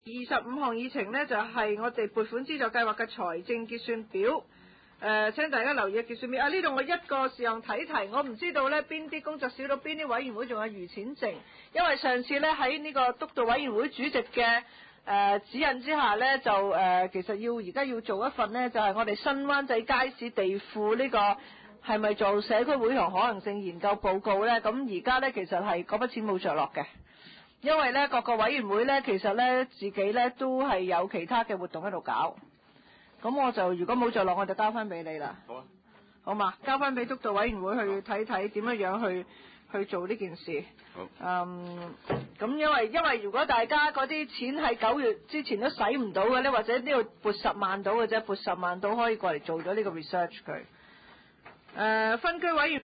25項議程呢，就係我哋撥款資助計劃嘅財政結算表。請大家留意結算表。呢度我一個事項提，我唔知道呢邊啲工作小組、邊啲委員會仲有餘錢剩，因為上次呢喺呢個督導委員會主席嘅指引之下呢，就其實而家要做一份呢，就係我哋新灣仔街市地庫呢個係咪做社區會堂可能性研究報告呢？咁而家呢，其實係嗰筆錢冇着落嘅，因為呢各個委員會呢，其實呢自己呢都係有其他嘅活動喺度搞。咁我就如果冇着落，我就交翻俾你啦。好啊，好嘛，交翻俾督導委員會去睇睇點樣去做呢件事。好。咁因為如果大家嗰啲錢喺9月之前都使唔到嘅呢，或者呢度撥10萬到嘅啫，撥10萬到可以過嚟做咗呢個 research 佢。分區委員